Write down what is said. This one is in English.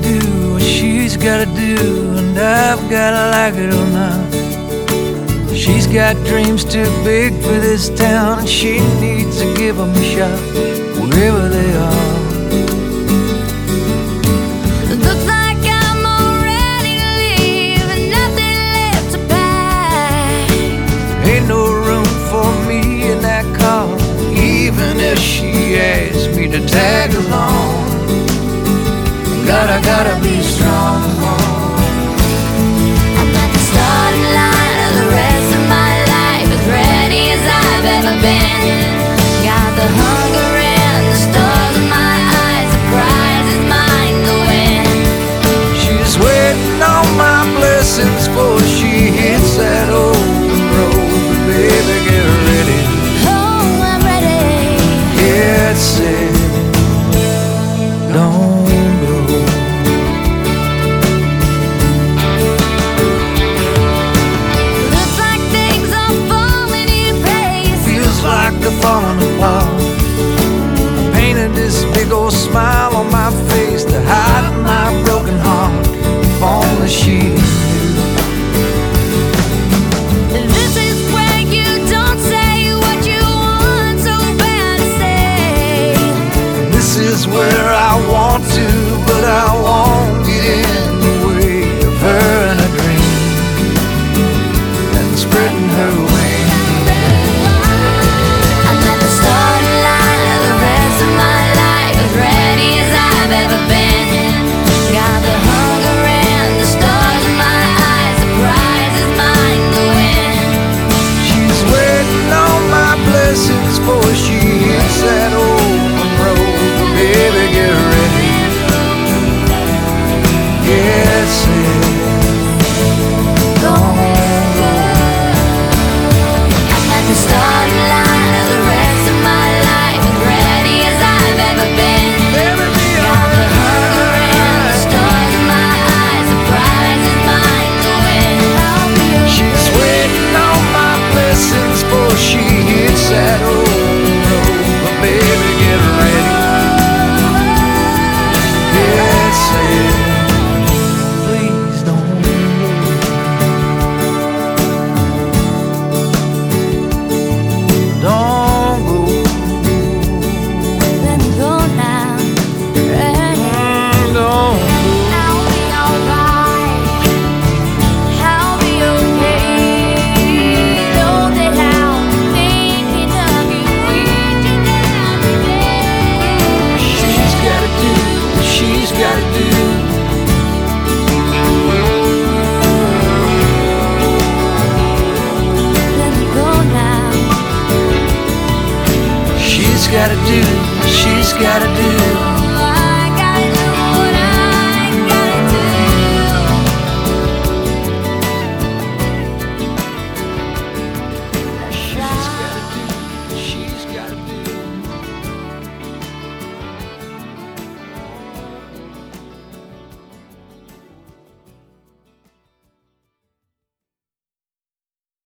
do what she's gotta do, and I've gotta like it or not. She's got dreams too big for this town, and she needs to give them a shot wherever they are. Looks like I'm all ready to leave and nothing left to pack. Ain't no room for me in that car, even if she asks me to tag along. Gotta be strong. I'm at the starting line of the rest of my life, as ready as I've ever been. Got the hunger and the stars in my eyes, the prize is mine to win. She's waiting on my blessings before she hits that open road. Baby, get ready. Oh, I'm ready. Get set. Don't falling apart. I painted this big old smile on my face to hide my broken heart. If only she knew. This is where you don't say what you want so bad to say. This is where I want to, but I won't get in the way of her and a dream and spreading her wings. Before she hits that open road, baby, get ready. Get set. Don't go. I'm at the starting line of the rest of my life, as ready as I've ever been. Got the hunger and the stars in my eyes, the prize is mine to win. She's waiting on my blessings before she hits that open. Baby, get ready. Get set. Please don't go. Don't go. Let me go now. Don't go. I'll be alright. I'll be okay. Know that I'll be thinking of you each and every day. She's gotta do what she's gotta do. Let me go now. She's gotta do what she's gotta do.